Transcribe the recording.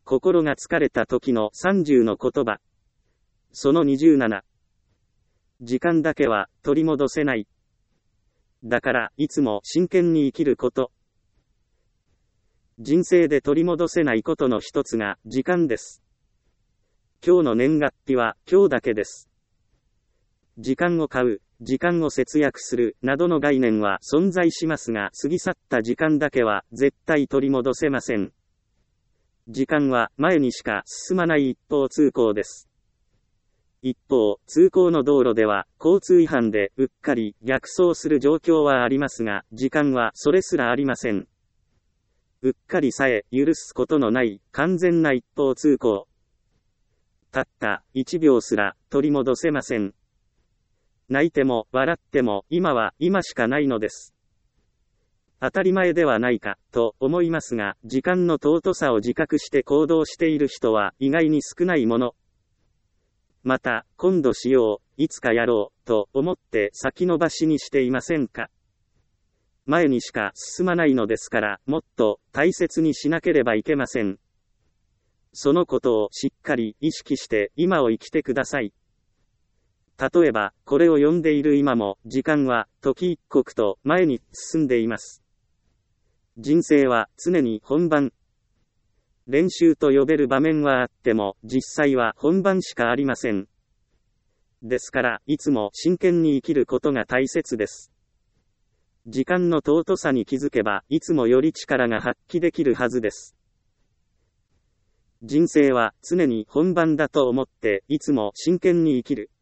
心が疲れた時の30の言葉。その27。時間だけは取り戻せない。だからいつも真剣に生きること。人生で取り戻せないことの一つが時間です。今日の年月日は今日だけです。時間を買う、時間を節約するなどの概念は存在しますが、過ぎ去った時間だけは絶対取り戻せません。時間は前にしか進まない一方通行です。一方、通行の道路では交通違反でうっかり逆走する状況はありますが、時間はそれすらありません。うっかりさえ許すことのない完全な一方通行。たった1秒すら取り戻せません。泣いても笑っても今は今しかないのです。当たり前ではないかと思いますが、時間の尊さを自覚して行動している人は意外に少ないもの。また、今度しよう、いつかやろうと思って先延ばしにしていませんか？前にしか進まないのですから、もっと大切にしなければいけません。そのことをしっかり意識して今を生きてください。例えば、これを読んでいる今も、時間は時一刻と前に進んでいます。人生は常に本番。練習と呼べる場面はあっても、実際は本番しかありません。ですから、いつも真剣に生きることが大切です。時間の尊さに気づけば、いつもより力が発揮できるはずです。人生は常に本番だと思って、いつも真剣に生きる。